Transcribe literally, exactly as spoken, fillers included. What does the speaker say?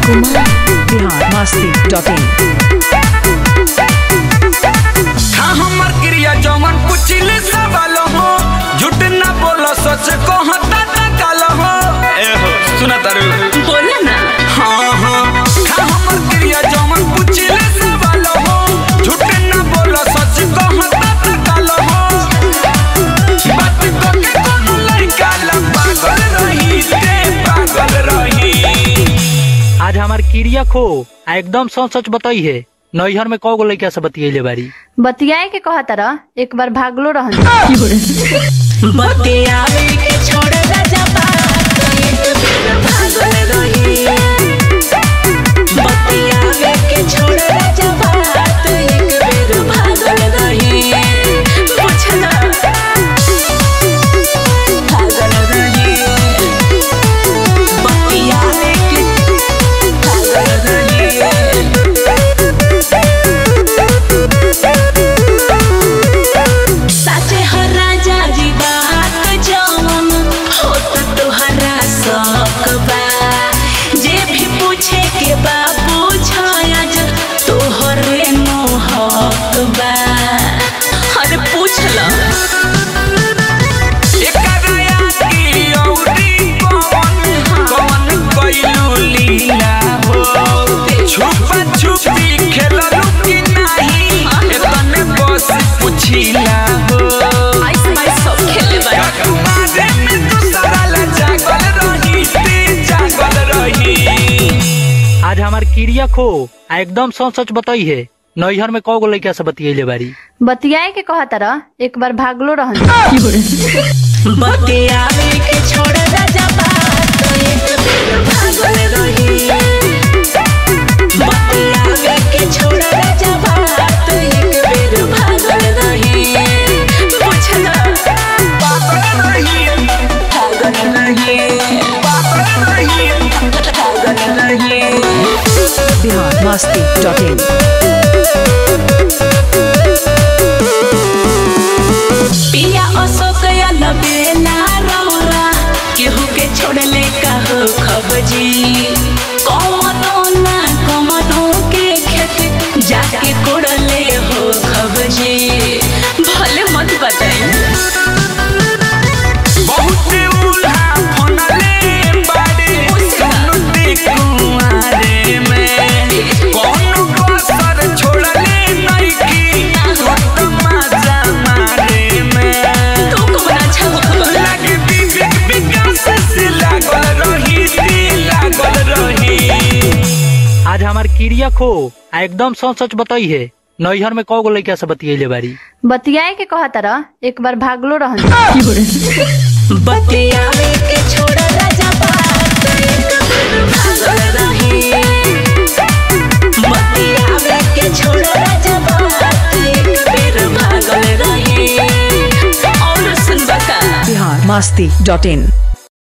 बिहार मस्ती डॉट इन। हाँ हमर क्रिया जमन पुछिले सवाल हो, झूठ ना बोलो सच कहता टकाल हो। ए हो सुना तारू बोला ना। हाँ हाँ हाँ हमर क्रिया जमन पुछिले सवाल हो, झूठ ना बोलो सच कहता टकाल हो। बात को के कोनो लड़का ला पागल रही ते पागल रही। आज हमार क्रिया खो आ एकदम सच सच बताई है। नैहर में कौ गो लड़का से बतियले बारी। बतियाए के कहा तारा एक बार भागलो रहन। बतियावे के छोड़ राजा बात एक बेर भागल रही। बतियावे के छोड़ राजा बात एक बेर भागल रही। पूछना भागल रही। बतियावे के भागल रही। साचे हो राजा जी बात जवन होत तोहरा शौक बा। जे भी पूछे के बा पूछाया ज तोहरे मोहक बा। अरे पूछ लो आज हमार क्रिया खो आ एकदम सच सच बताई है। नैहर में कौ गो लड़का से बतियले बारी। बतियाए के कहा तारा एक बार भागलो रहन। बतियावे के छोड़ राजा बात एक बेर भागल रही। बतियावे के छोड़ राजा बात एक बेर भागल रही। पूछना भागल रही। भागल रही। भागल रही। बिहार मस्ती डॉट इन। पिया अशोक बेला रौरा केहू के छोड़ले कहो खबजी। कौनो ना कौनो के खेत जाके कोड़ले हो खबजी। भले मत बताई बहुत उल्हा फनले बाड़े सुनते कुआरे में। कौन कसर छोड़ले नहीं की मत मजा मारे में। तू कौन अच्छा हो खबर लगे विवेक विकास से लागल रही ती लागल रही। आज हमार क्रिया खो आ एकदम सच सच बताई है। नैहर में कौ गो लड़का से बतियले बारी। बतियाए के कहा तारा एक बार भागलो रहन। बतियावे के छोड़ राजा बात एक बेर भागल रही। बतियावे के छोड़ राजा बात एक बेर भागल रही। और सुन बका बिहार मस्ती डॉट इन।